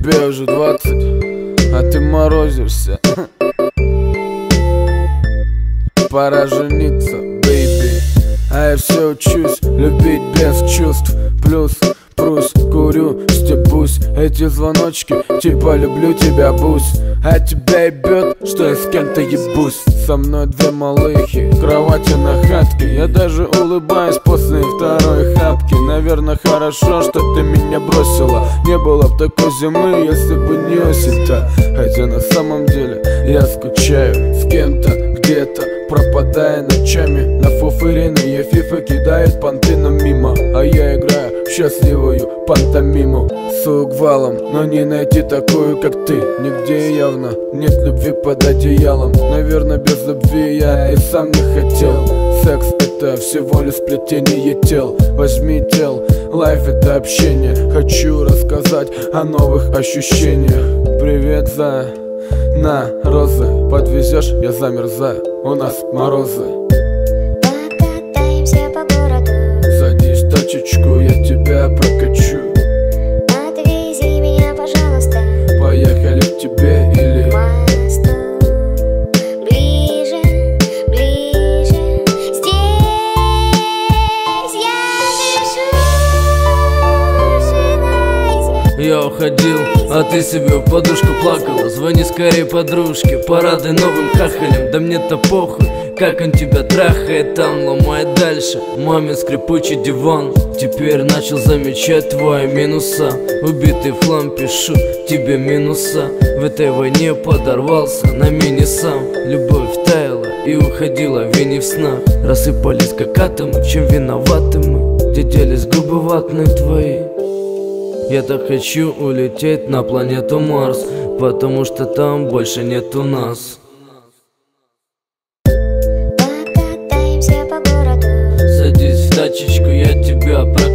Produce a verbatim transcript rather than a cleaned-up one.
Тебе уже двадцать, а ты морозишься. Пора жениться, бейби. А я все учусь любить без чувств. Плюс прусь, курю, стебусь. Эти звоночки, типа люблю тебя, бусь. А тебя ебет, что я с кем-то ебусь. Со мной две малыхи, кровати на хатке. Я даже улыбаюсь после второй хапки. Наверное, хорошо, что ты меня бросила. Не было б такой зимы, если бы не осень-то. Хотя на самом деле я скучаю с кем-то где-то, пропадая ночами на фуфыренные фифы, кидает понты нам мимо. А я играю в счастливую пантомиму с угвалом, но не найти такую, как ты. Нигде явно нет любви под одеялом. Наверное, без любви я и сам не хотел. Секс — это всего лишь сплетение тел. Возьми тел, лайф — это общение. Хочу рассказать о новых ощущениях. Привет, зая, на розы подвезешь, я замерзаю, у нас морозы. Покатаемся по городу. Садись в тачечку, я тебя прокачу. Отвези меня, пожалуйста. Поехали к тебе или Мосту. Ближе, ближе. Здесь я дышу. Сжимайся. Я уходил, а ты себе в подушку плакала. Звони скорее подружке, порадуй новым хахалем. Да мне-то похуй, как он тебя трахает там, ломает дальше мамин скрипучий диван. Теперь начал замечать твои минуса. Убитый в хлам пишу тебе минуса. В этой войне подорвался на мини сам. Любовь таяла и уходила в вине в снах. Рассыпались как атомы, в чем виноваты мы? Где делись губы ватные твои? Я так хочу улететь на планету Марс, потому что там больше нету нас. Покатаемся по городу. Садись в тачечку, я тебя прокачу.